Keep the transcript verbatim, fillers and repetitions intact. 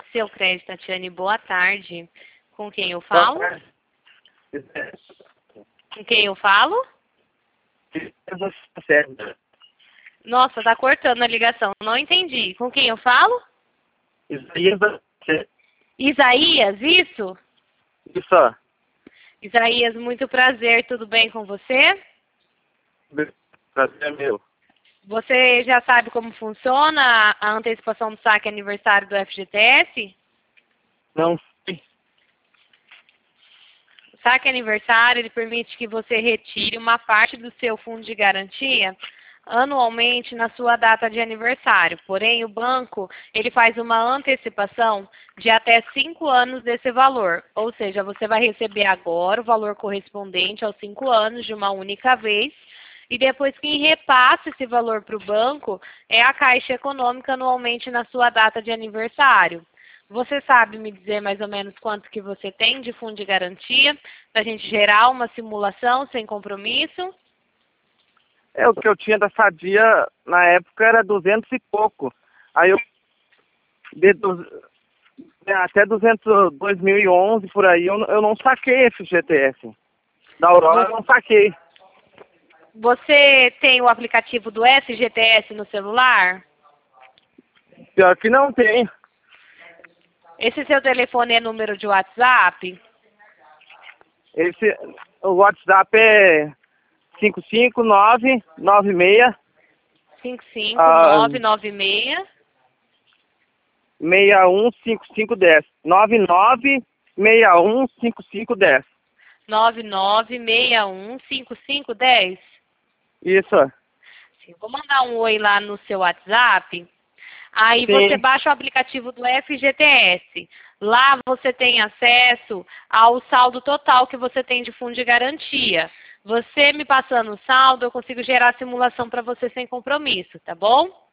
Seu Crédito, Tatiane, boa tarde. Com quem eu falo? Boa tarde. Com quem eu falo? Nossa, tá cortando a ligação. Não entendi. Com quem eu falo? Isaías da Isaías, isso? Isso. Isaías, muito prazer. Tudo bem com você? Prazer é meu. Você já sabe como funciona a antecipação do saque aniversário do F G T S? Não sei. O saque aniversário, ele permite que você retire uma parte do seu fundo de garantia anualmente na sua data de aniversário. Porém, o banco, ele faz uma antecipação de até cinco anos desse valor. Ou seja, você vai receber agora o valor correspondente aos cinco anos de uma única vez. E depois quem repassa esse valor para o banco é a Caixa Econômica anualmente na sua data de aniversário. Você sabe me dizer mais ou menos quanto que você tem de fundo de garantia para a gente gerar uma simulação sem compromisso? É, o que eu tinha da Sadia na época era duzentos e pouco. Aí eu de, du- é, até duzentos, dois mil e onze por aí eu, eu não saquei F G T S. Da Aurora eu não saquei. Você tem o aplicativo do F G T S no celular? Pior que não tem. Esse seu telefone é número de WhatsApp? Esse, o WhatsApp é cinco cinco nove nove seis cinco cinco ah, nove nove seis seis um cinco cinco um zero. nove nove seis um cinco cinco um zero. nove nove seis um cinco cinco um zero. Isso. Sim, vou mandar um oi lá no seu WhatsApp. Aí Sim. você baixa o aplicativo do F G T S. Lá você tem acesso ao saldo total que você tem de fundo de garantia. Você me passando o saldo, eu consigo gerar a simulação para você sem compromisso, tá bom?